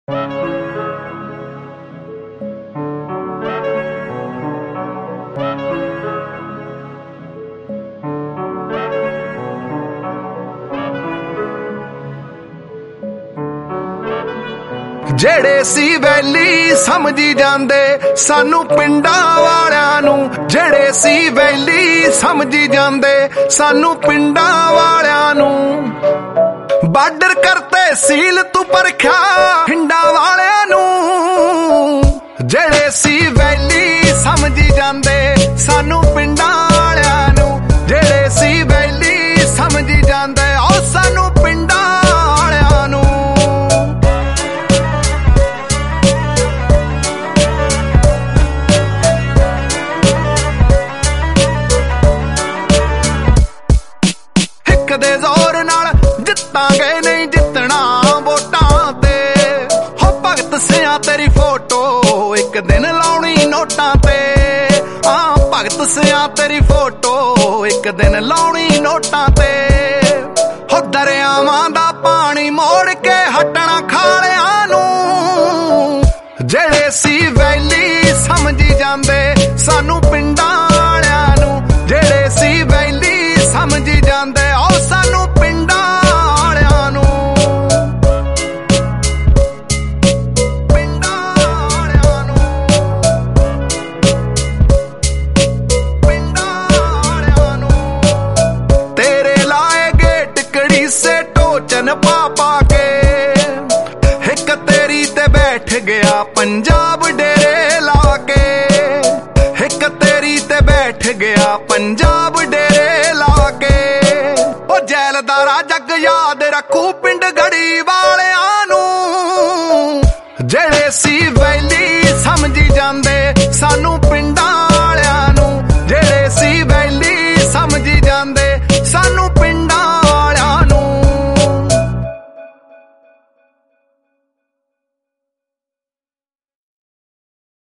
ਜਿਹੜੇ ਸੀ ਵੈਲੀ ਸਮਝੀ ਜਾਂਦੇ ਸਾਨੂੰ ਪਿੰਡਾਂ ਵਾਲਿਆਂ ਨੂੰ, ਜਿਹੜੇ ਸੀ ਵੈਲੀ ਸਮਝੀ ਜਾਂਦੇ ਸਾਨੂੰ ਪਿੰਡਾਂ ਵਾਲਿਆਂ ਨੂੰ। ਬਾਰਡਰ ਕਰਤੇ ਸੀਲ ਤੂੰ ਪਰਖਿਆ ਹਿੰਡਾਂ ਵਾਲਿਆਂ ਨੂੰ। ਜਿਹੜੇ ਸੀ ਵੈਲੀ ਸਮਝੀ ਜਾਂਦੇ ਸਾਨੂੰ ਪਿੰਡਾਂ ਵਾਲਿਆਂ ਨੂੰ, ਜਿਹੜੇ ਸੀ ਵੈਲੀ ਸਮਝੀ ਜਾਂਦੇ ਉਹ ਸਾਨੂੰ ਪਿੰਡਾਂ ਵਾਲਿਆਂ ਨੂੰ। ਦੇ ਜ਼ੋਰ ਨਾਲ ਜਿੱਤਾਂਗੇ ਨਹੀਂ ਜਿੱਤਣਾ ਵੋਟਾਂ ਤੇ, ਹੋ ਭਗਤ ਸਿਆਂ ਤੇਰੀ ਫੋਟੋ ਇੱਕ ਦਿਨ ਲਾਉਣੀ ਨੋਟਾਂ ਤੇ। ਭਗਤ ਸਿਆਂ ਤੇਰੀ ਫੋਟੋ ਇੱਕ ਦਿਨ ਲਾਉਣੀ ਨੋਟਾਂ ਤੇ। ਹੋ ਦਰਿਆਵਾਂ ਦਾ ਪਾਣੀ ਮੋੜ ਕੇ ਹਟਣਾ ਖਾਲਿਆਂ ਨੂੰ। ਜਿਹੜੇ ਸੀ ਵੈਲੀ ਸਮਝੀ ਜਾਂਦੇ ਸਾਨੂੰ ਪਿੰਡਾਂ ਵਾਲਿਆਂ ਨੂੰ, ਜਿਹੜੇ ਸੀ ਵੈਲੀ ਸਮਝੀ ਜਾਂਦੇ ਉਹ ਸਾਨੂੰ ਪਿੰਡਾਂ ਵਾਲਿਆਂ ਨੂੰ। ਪਿੰਡਾਂ ਵਾਲਿਆਂ ਨੂੰ, ਪਿੰਡਾਂ ਵਾਲਿਆਂ ਨੂੰ। ਤੇਰੇ ਲਾਏ ਗੇਟ ਕੜੀਸੇ ਟੋਚਨ ਪਾ ਪਾ ਕੇ, ਇੱਕ ਤੇਰੀ ਤੇ ਬੈਠ ਗਿਆ ਪੰਜਾਬ ਡੇਰੇ ਲਾ ਕੇ, ਇੱਕ ਤੇਰੀ ਤੇ ਬੈਠ ਗਿਆ ਪੰਜਾਬ